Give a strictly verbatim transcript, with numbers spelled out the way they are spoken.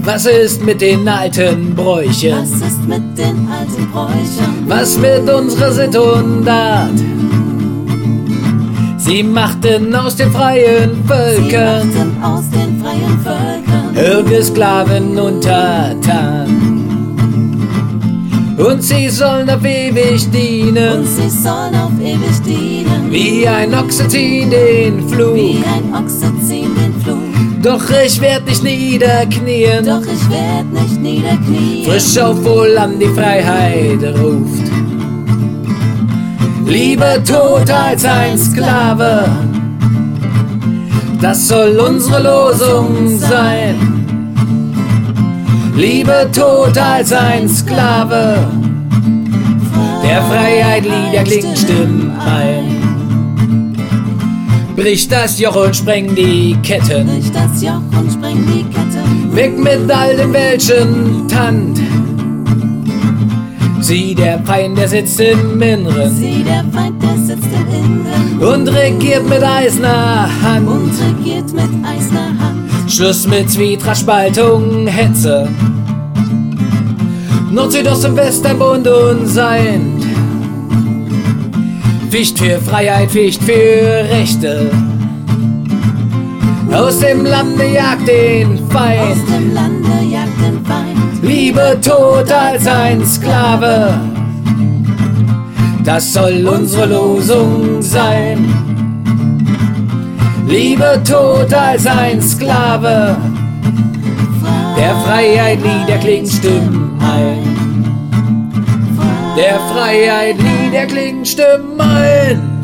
Was ist mit den alten Bräuchen? Was ist mit den alten Bräuchen? Was mit unserer Sitte und Art? Sie machten aus den freien Völkern, Sie machten aus den freien Völkern Hirge, Sklaven und Tatan. Und sie sollen auf ewig dienen, und sie sollen auf ewig dienen, wie ein Ochse ziehen den Flug. wie ein Ochse ziehen den Flug. Doch ich werd nicht niederknien, Doch ich werd nicht niederknien. frisch auf, wohlan die Freiheit ruft. Lieber tot als ein Sklave, das soll unsere Losung sein. Lieber tot als ein Sklave, der Freiheit Lieder klingt Stimmen ein. Brich das Joch und spreng die Ketten, Brich das Joch und spreng die Ketten. weg mit all dem welchen Tand. Sieh, der Feind, der sitzt im Inneren Sieh, der Feind, der sitzt im Inneren und regiert mit eiserner Hand. und regiert mit eiserner Hand. Schluss mit Zwietracht, Spaltung, Hetze. Nord, Südost und West, ein Bund und sein. Ficht für Freiheit, Ficht für Rechte. Aus dem Lande jagt den Feind. Aus dem Lande jagt den Feind. Lieber tot als ein Sklave, das soll unsere Losung sein. Lieber tot als ein Sklave, der Freiheit Lieder klingt Stimmen ein. Der Freiheit Lieder klingt Stimmen ein.